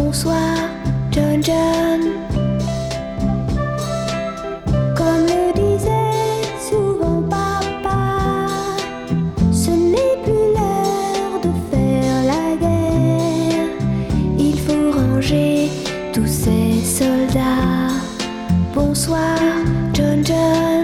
Bonsoir, John John. Comme le disait souvent papa, ce n'est plus l'heure de faire la guerre. Il faut ranger tous ces soldats. Bonsoir, John John.